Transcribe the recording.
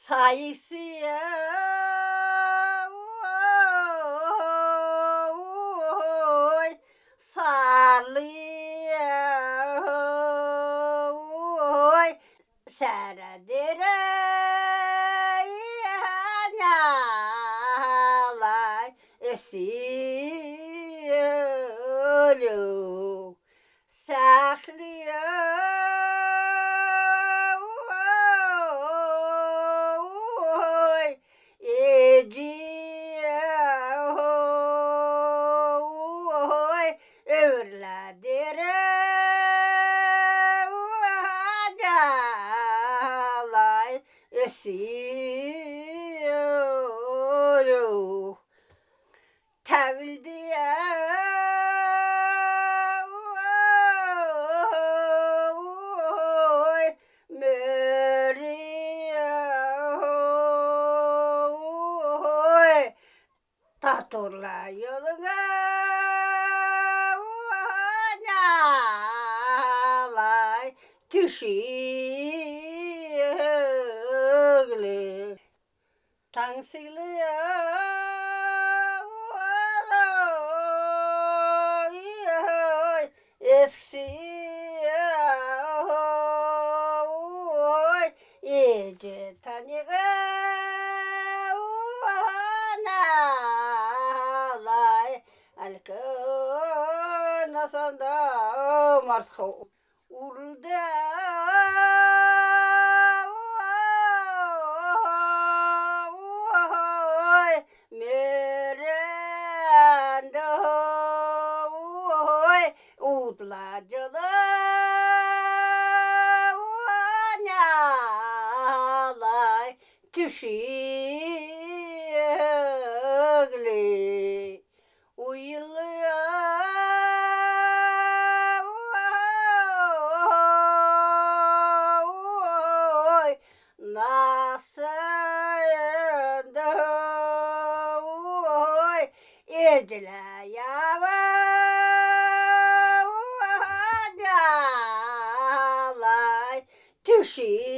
sayısı oy sarlıyor oy seredire yanalay esiyor saklıyor ediyor ömürledire acalay esiyor Tevdiye oy Meriye oy Taturla yoluna Nalay Tüşüğlü Tansılıyor eskisi iyice tanıyor nalay alkın asanda martho urda merenda utlacılı nalay tüşüğlü uyuluyor nasıldı ecele yavay tüşüğlü